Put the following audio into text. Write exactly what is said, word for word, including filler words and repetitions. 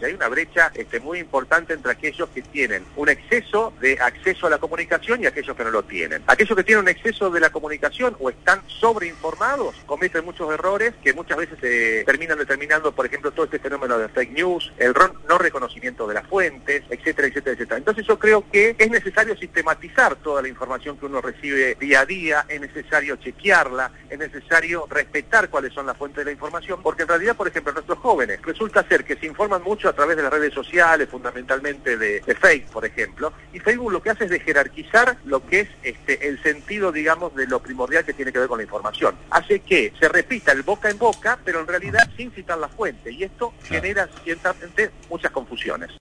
hay una brecha este, muy importante entre aquellos que tienen un exceso de acceso a la comunicación y aquellos que no lo tienen. Aquellos que tienen un exceso de la comunicación o están sobreinformados cometen muchos errores que muchas veces eh, terminan determinando, por ejemplo, todo este fenómeno de fake news, el no reconocimiento de las fuentes, etcétera, etcétera, etcétera. Entonces yo creo que es necesario sistematizar toda la información que uno recibe día a día, es necesario chequearla, es necesario respetar cuáles son las fuentes de la información, porque en realidad, por ejemplo, nuestros jóvenes resulta ser que se informan mucho a través de las redes sociales, fundamentalmente de, de Facebook, por ejemplo, y Facebook lo que hace es de jerarquizar lo que es este, el sentido, digamos, de lo primordial que tiene que ver con la información. Hace que se repita el boca en boca, pero en realidad sin citar la fuente, y esto genera ciertamente muchas confusiones.